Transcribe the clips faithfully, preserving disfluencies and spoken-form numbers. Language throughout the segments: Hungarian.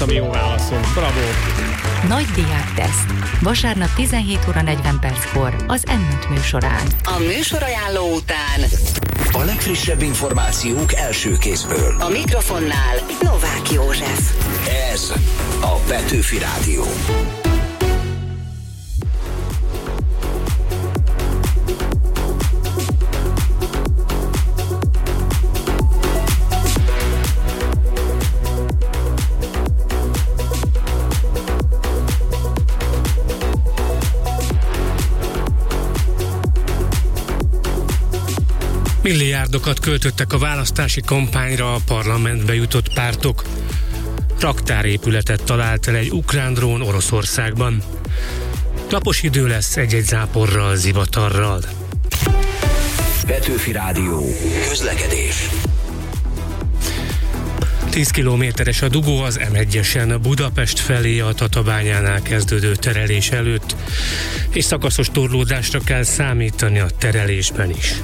ami jó válaszunk. Bravo! Nagy diák teszt. Vasárnap tizenhét óra negyven perckor az em öt műsorán. A műsorajánló után a legfrissebb információk első kézből. A mikrofonnál Novák József. Ez a Petőfi Rádió. Milliárdokat költöttek a választási kampányra a parlamentbe jutott pártok. Raktárépületet talált el egy ukrán drón Oroszországban. Napos idő lesz egy-egy záporral, zivatarral. Petőfi Rádió. Közlekedés. tíz kilométeres a dugó az em egyesen Budapest felé a Tatabányánál kezdődő terelés előtt, és szakaszos torlódásra kell számítani a terelésben is.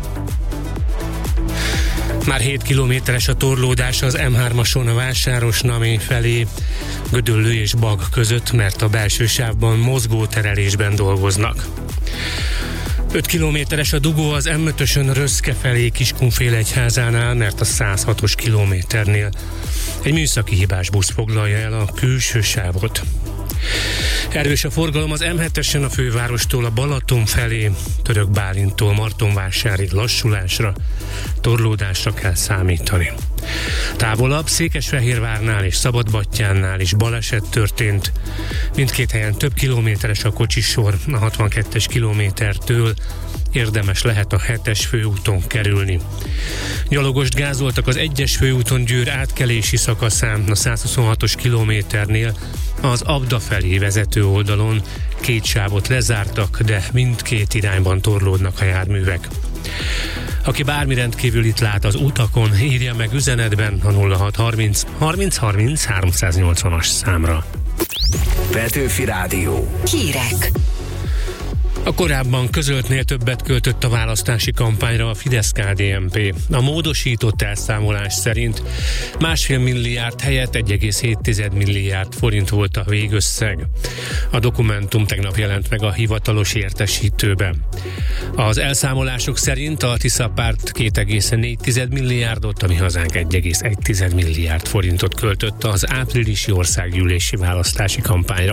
Már hét kilométeres a torlódás az em hármason a Vásárosnami felé, Gödöllő és Bag között, mert a belső sávban mozgó terelésben dolgoznak. öt kilométeres a dugó az em ötösön Röszke felé Kiskunfélegyházánál, mert a száz hatos kilométernél egy műszaki hibás busz foglalja el a külső sávot. Erős a forgalom az em hetesen a fővárostól a Balaton felé, Török Bálintól Martonvásárig lassulásra, torlódásra kell számítani. Távolabb Székesfehérvárnál és Szabadbattyánnál is baleset történt. Mindkét helyen több kilométeres a kocsisor a hatvankettes kilométertől, érdemes lehet a hetes főúton kerülni. Gyalogost gázoltak az egyes főúton Győr átkelési szakaszán a százhuszonhatos kilométernél, az Abda felé vezető oldalon két sávot lezártak, de mindkét irányban torlódnak a járművek. Aki bármi rendkívülit lát az utakon, írja meg üzenetben a nulla hat harminc harminc harminc háromszáznyolcvanas számra. Petőfi Rádió. Hírek. A korábban közöltnél többet költött a választási kampányra a Fidesz-ká dé en pé. A módosított elszámolás szerint másfél milliárd helyett egy egész hét milliárd forint volt a végösszeg. A dokumentum tegnap jelent meg a hivatalos értesítőben. Az elszámolások szerint a Tisza párt két egész négy milliárdot, a Mi Hazánk egy egész egy milliárd forintot költött az áprilisi országgyűlési választási kampányra.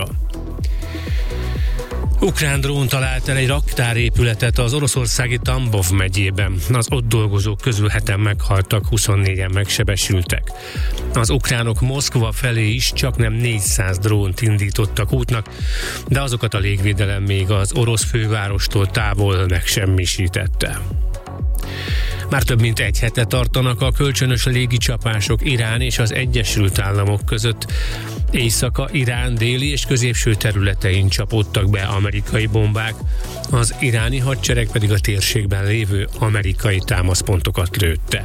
Ukrán drón talált el egy raktárépületet az oroszországi Tambov megyében. Az ott dolgozók közül heten meghaltak, huszonnégyen megsebesültek. Az ukránok Moszkva felé is csaknem négyszáz drónt indítottak útnak, de azokat a légvédelem még az orosz fővárostól távol megsemmisítette. Már több mint egy hete tartanak a kölcsönös légicsapások Irán és az Egyesült Államok között. Éjszaka Irán déli és középső területein csapódtak be amerikai bombák, az iráni hadsereg pedig a térségben lévő amerikai támaszpontokat lőtte.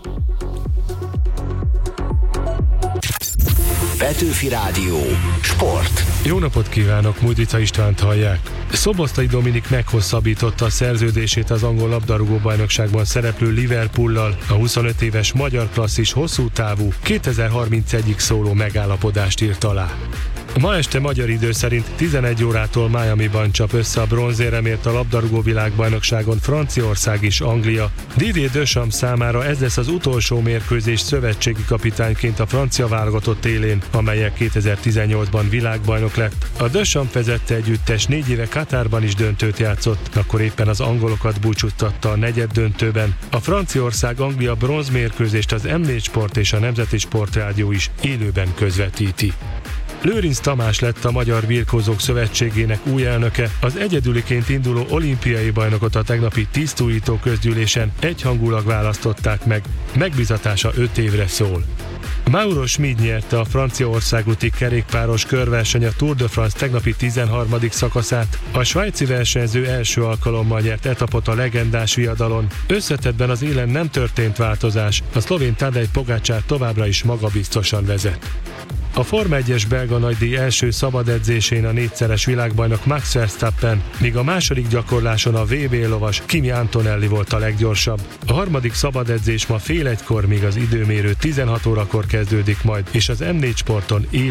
Petőfi Rádió. Sport. Jó napot kívánok, Mújdica Istvánt hallják. Szoboszlai Dominik meghosszabbította a szerződését az angol labdarúgó-bajnokságban szereplő Liverpoollal. A huszonöt éves magyar klasszis hosszú távú kétezer-harmincegyig szóló megállapodást írt alá. Ma este magyar idő szerint tizenegy órától Miamiban csap össze a bronzéremért a labdarúgó világbajnokságon Franciaország és Anglia. Didier Deschamps számára ez lesz az utolsó mérkőzés szövetségi kapitányként a francia válogatott élén, amelyek kétezer-tizennyolcban világbajnok lett. A Deschamps vezette együttes négy éve Katárban is döntőt játszott, akkor éppen az angolokat búcsúztatta a negyed döntőben. A Franciaország-Anglia bronzmérkőzést az em négy Sport és a Nemzeti Sportrádió is élőben közvetíti. Lőrinc Tamás lett a Magyar Birkózók Szövetségének új elnöke. Az egyedüliként induló olimpiai bajnokot a tegnapi tisztújító közgyűlésen egyhangulag választották meg. Megbizatása öt évre szól. Mauro Schmid nyerte a Franciaország úti kerékpáros körverseny a Tour de France tegnapi tizenharmadik szakaszát. A svájci versenyző első alkalommal nyert etapot a legendás viadalon. Összetettben az élen nem történt változás, a szlovén Tadej Pogačar továbbra is magabiztosan vezet. A Forma egyes belga nagydíj első szabad edzésén a négyszeres világbajnok Max Verstappen, míg a második gyakorláson a vé bé lovas Kimi Antonelli volt a leggyorsabb. A harmadik szabad edzés ma fél egykor, míg az időmérő tizenhat órakor kezdődik majd, és az em négy Sporton élő